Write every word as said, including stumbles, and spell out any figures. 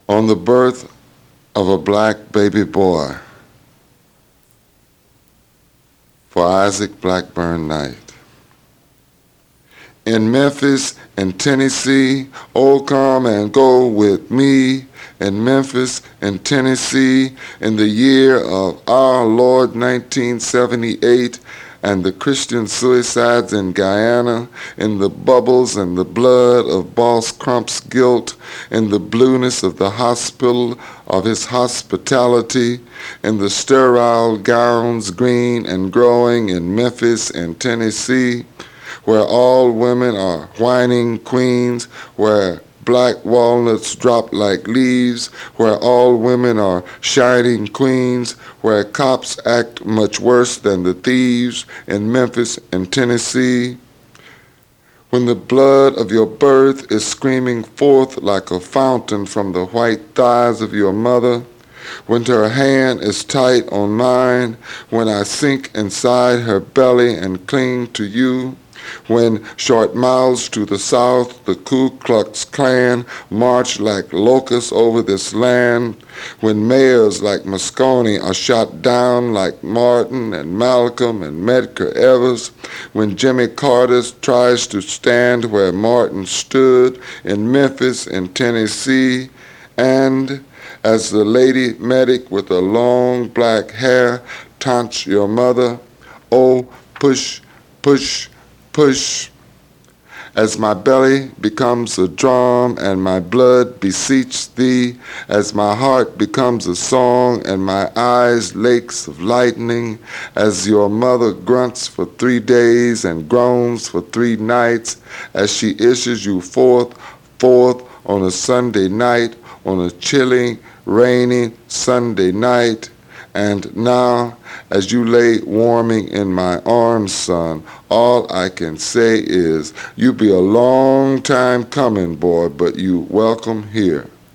on the birth of a black baby boy for Isaac Blackburn Knight. In Memphis and Tennessee, oh come and go with me. In Memphis and Tennessee, in the year of our Lord nineteen seventy-eight, and the Christian suicides in Guyana, in the bubbles and the blood of Boss Crump's guilt, in the blueness of the hospital of his hospitality, in the sterile gowns green and growing in Memphis and Tennessee, where all women are whining queens, where black walnuts drop like leaves, where all women are shining queens, where cops act much worse than the thieves in Memphis and Tennessee. When the blood of your birth is screaming forth like a fountain from the white thighs of your mother, when her hand is tight on mine, when I sink inside her belly and cling to you, when short miles to the south the Ku Klux Klan march like locusts over this land, when mayors like Moscone are shot down like Martin and Malcolm and Medgar Evers, when Jimmy Carter tries to stand where Martin stood in Memphis and Tennessee, and as the lady medic with the long black hair taunts your mother, oh, push, push, push, as my belly becomes a drum and my blood beseeches thee, as my heart becomes a song and my eyes lakes of lightning, as your mother grunts for three days and groans for three nights, as she issues you forth, forth on a Sunday night, on a chilly, rainy Sunday night. And now, as you lay warming in my arms, son, all I can say is, you be a long time coming, boy, but you welcome here.